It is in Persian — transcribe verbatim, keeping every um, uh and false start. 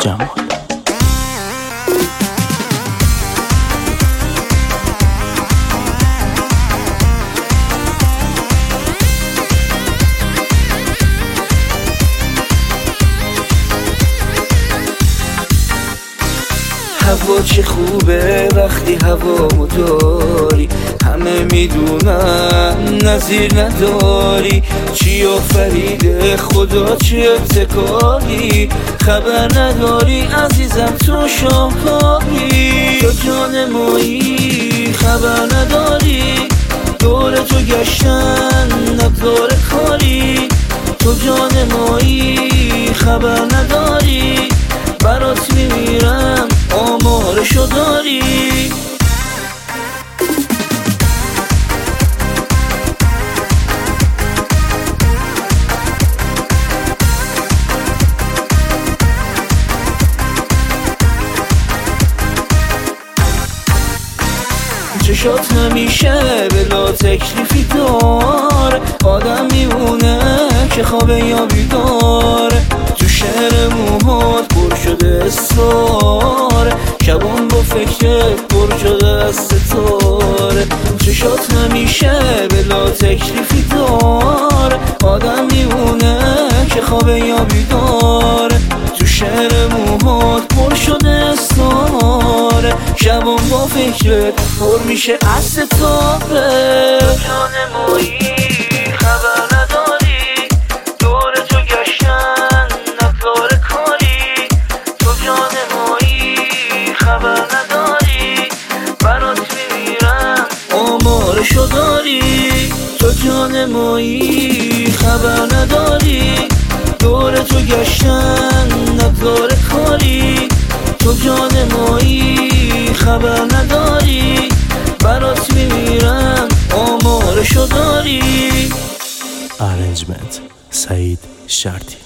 جمال. هوا چه خوبه وقتی هوا داری، همه میدونن نظیر نداری. چی آفریده خدا چه ابتکاری، خبر نداری عزیزم تو شاهکاری. تو جان مایی خبر نداری، دور تو گشتن نگذار کاری. تو جان مایی خبر نداری، برات میمیرم آمارشو داری. چشات همیشه بلا تکلیفی دار، آدم میمونه که خوابه یا بیدار. تو شعر موهات پر شده اسرار، شبان با فکرت پر شده از ستاره. چشات همیشه بلا تکلیفی دار، آدم میمونه که خوابه یا بیدار. تو شعر موهات پر شده اسرار، شبان با فکرت پر میشه از ستاره. جان مایی خبر نداری، دور تو گشتن نگذار کاری. تو جان مایی خبر نداری، برات میمیرم آمارشو داری. تو جان مایی خبر نداری، دور تو گشتن نگذار کاری. تو جان مایی خبر نداری، برات میمیرم آمارشو داری. ارنجمنت سعید شرطی.